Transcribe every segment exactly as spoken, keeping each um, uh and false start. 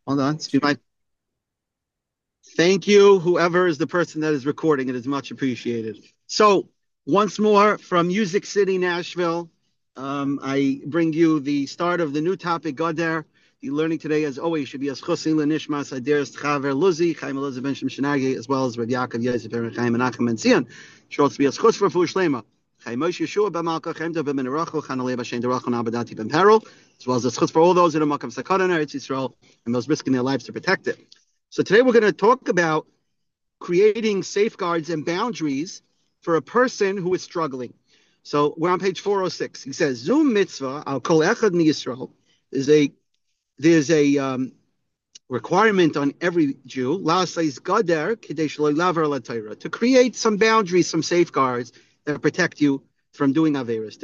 Hold on. Do you mind? Thank you, whoever is the person that is recording. It is much appreciated. So, once more from Music City, Nashville, um, I bring you the start of the new topic, Goder. The learning today, as always, should be as Chosin Lenishmas Aderes Chaver Luzi, Chaim Elizabeth Ben Shem Shenagi, as well as Rav Yaakov Yosef Ben Chaim Menachem Ben Zion. Should to be as Chus for Fu Shlema. Chaim Moshe Yeshua Ben Malka, Chaim Dov Ben Menarachu, Chanalei Bashen Derachon Abadati Ben Peril, as well as as Chus for all those in the Makam Sakana, Eretz Yisrael, and those risking their lives to protect it. So today we're going to talk about creating safeguards and boundaries for a person who is struggling. So we're on page four oh six. He says, Zoom mitzvah al kol echad Yisrael is a there's a um, requirement on every Jew to create some boundaries, some safeguards that protect you from doing averos.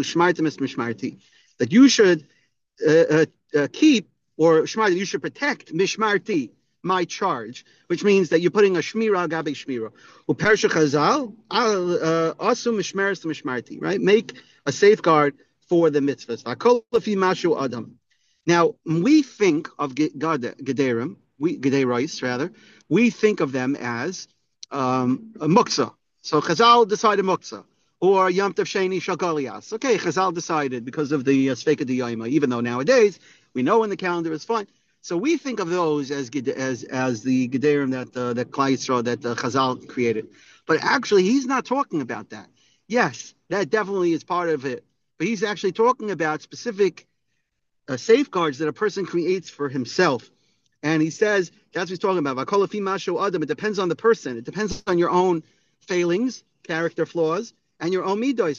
That you should uh, uh, uh, keep or you should protect mishmarti, my charge, which means that you're putting a shmira gabe shmira. Upersha chazal asu mishmeres to mishmarti, right? Make a safeguard for the mitzvahs. Akol lefi mashu adam. Now, when we think of Gederim, we Gederais rather, we think of them as um, a muktzah. So Chazal decided muktzah, or Yom Tov Sheni Shagalias. Okay, Chazal decided because of the uh, Sveika Diyayma, even though nowadays we know in the calendar it's fine. So we think of those as as as the Gederim that uh, that Klal Yisrael, that uh, Chazal created. But actually, he's not talking about that. Yes, that definitely is part of it. But he's actually talking about specific Uh, safeguards that a person creates for himself. And he says, that's what he's talking about. It depends on the person. It depends on your own failings, character flaws, and your own midos.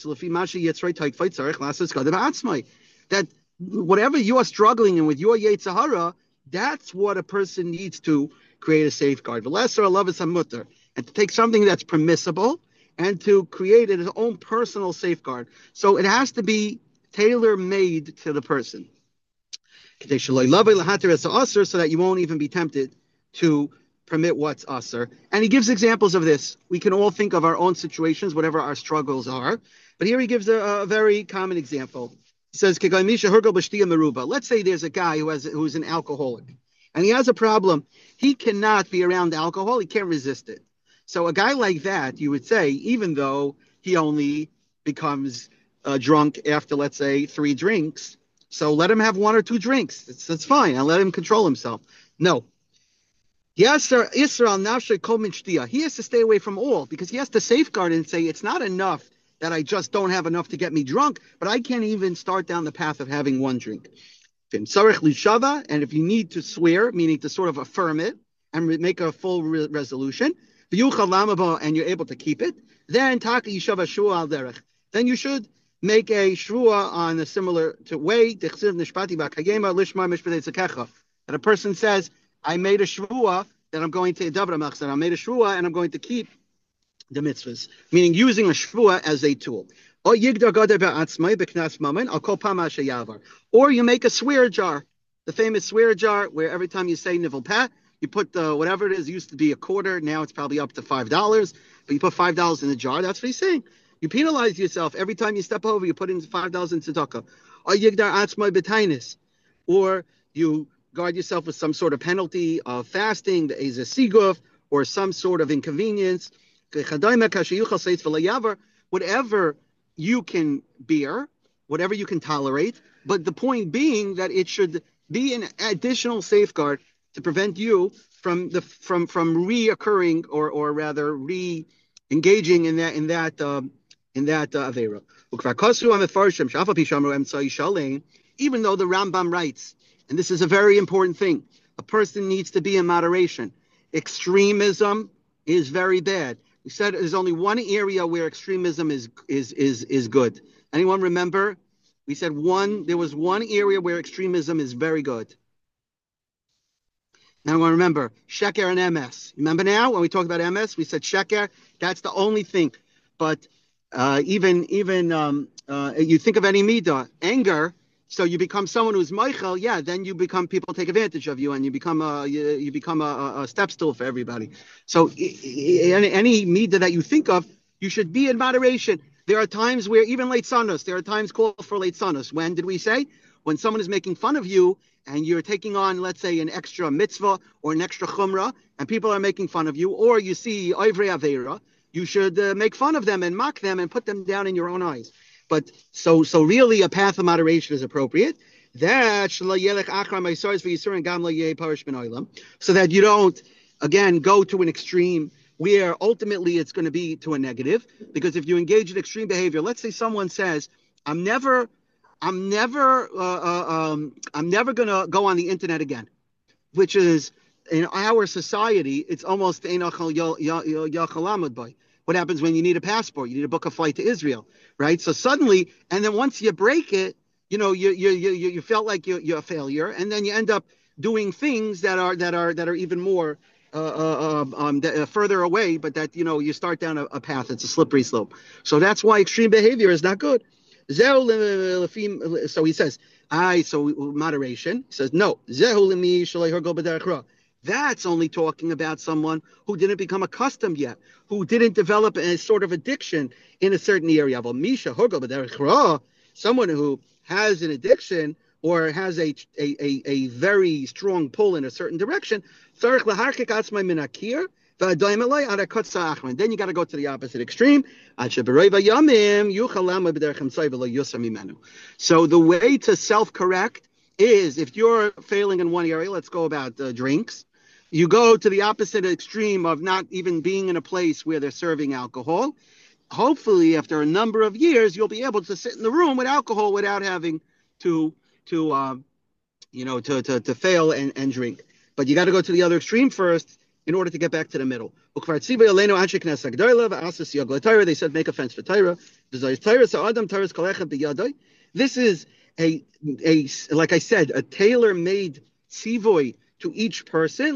That whatever you are struggling in with your Yetzer Hara, that's what a person needs to create a safeguard. And to take something that's permissible and to create his own personal safeguard. So it has to be tailor-made to the person, so that you won't even be tempted to permit what's usher. And he gives examples of this. We can all think of our own situations, whatever our struggles are. But here he gives a, a very common example. He says, let's say there's a guy who has who's an alcoholic, and he has a problem. He cannot be around alcohol. He can't resist it. So a guy like that, you would say, even though he only becomes uh, drunk after, let's say, three drinks, so let him have one or two drinks. It's, that's fine. I'll let him control himself. No. Yasser Israel Nafshe Kol Min Shtia. He has to stay away from all because he has to safeguard and say it's not enough that I just don't have enough to get me drunk, but I can't even start down the path of having one drink. And if you need to swear, meaning to sort of affirm it and make a full re- resolution, and you're able to keep it, then then you should make a shvua on a similar to way that a person says, I made a shvua that I'm going to I made a shvua and I'm going to keep the mitzvahs, meaning using a shvua as a tool. Or you make a swear jar, the famous swear jar where every time you say nivel peh, you put the, whatever it is, it used to be a quarter, now it's probably up to five dollars, but you put five dollars in the jar. That's what he's saying. You penalize yourself every time you step over. You put in five dollars in tzedakah, or yigdar atzmai b'tainis, or you guard yourself with some sort of penalty of fasting, the ezeh siguf, or some sort of inconvenience. Whatever you can bear, whatever you can tolerate, but the point being that it should be an additional safeguard to prevent you from the from from reoccurring or or rather re-engaging in that in that. Um, in that uh, Avera. Even though the Rambam writes, and this is a very important thing, a person needs to be in moderation. Extremism is very bad. We said there's only one area where extremism is is is is good. Anyone remember? We said one, there was one area where extremism is very good. Now I want to remember, Sheker and M S. Remember now when we talked about M S, we said Sheker, that's the only thing. But Uh, even even um, uh, you think of any midah, anger, so you become someone who's Michael, yeah, then you become, people take advantage of you and you become a, you, you become a, a step stool for everybody. So any, any midah that you think of, you should be in moderation. There are times where even late sanos, there are times called for late sanos. When did we say? when someone is making fun of you and you're taking on, let's say, an extra mitzvah or an extra chumrah, and people are making fun of you, or you see oivrei aveira, you should uh, make fun of them and mock them and put them down in your own eyes. But so so really a path of moderation is appropriate. That so that you don't, again, go to an extreme where ultimately it's going to be to a negative. Because if you engage in extreme behavior, let's say someone says, I'm never, I'm never, uh, uh, um, I'm never going to go on the internet again, which is, in our society, it's almost what happens when you need a passport, you need to book a flight to Israel, right? So suddenly, and then once you break it, you know, you you you you felt like you're, you're a failure, and then you end up doing things that are that are that are even more uh, uh, um, uh, further away, but that, you know, you start down a, a path. It's a slippery slope. So that's why extreme behavior is not good. So he says, I so moderation. He says no. That's only talking about someone who didn't become accustomed yet, who didn't develop a sort of addiction in a certain area. Someone who has an addiction or has a a, a, a very strong pull in a certain direction, then you got to go to the opposite extreme. So the way to self-correct is, if you're failing in one area, let's go about uh, drinks, you go to the opposite extreme of not even being in a place where they're serving alcohol. Hopefully, after a number of years, you'll be able to sit in the room with alcohol without having to, to um, you know, to, to, to fail and, and drink. But you got to go to the other extreme first in order to get back to the middle. They said, make a fence for Torah. This is a, a like I said, a tailor-made tzivoy to each person.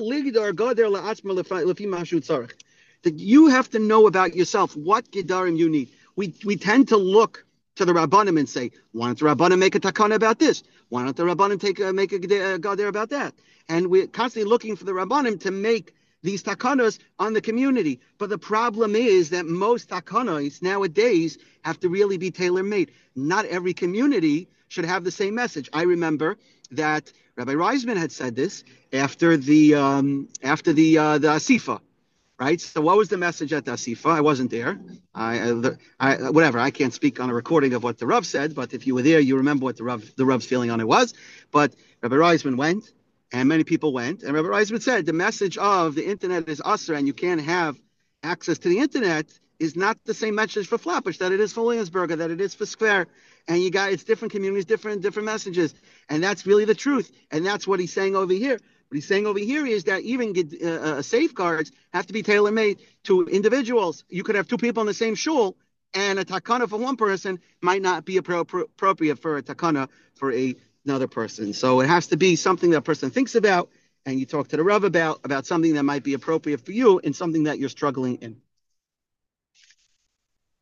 That you have to know about yourself what gedarim you need. We we tend to look to the Rabbanim and say, why don't the Rabbanim make a takana about this? Why don't the Rabbanim take a, make a gader about that? And we're constantly looking for the Rabbanim to make these takanos on the community. But the problem is that most takanos nowadays have to really be tailor-made. Not every community should have the same message. I remember that Rabbi Reisman had said this after the um, after the uh, the Asifa. Right. So what was the message at the Asifa? I wasn't there. I, I, I, whatever. I can't speak on a recording of what the Rav said, but if you were there, you remember what the Rav, the Rav's feeling on it was. But Rabbi Reisman went, and many people went, and Rabbi Reisman said the message of the internet is usher, and you can't have access to the internet is not the same message for Flatbush that it is for Williamsburg, that it is for Square. And you got, it's different communities, different different messages, and that's really the truth. And that's what he's saying over here. What he's saying over here is that even uh, uh, safeguards have to be tailor-made to individuals. You could have two people in the same shul, and a takana for one person might not be appro- appropriate for a takana for a, another person. So it has to be something that a person thinks about, and you talk to the Rav about, about something that might be appropriate for you and something that you're struggling in.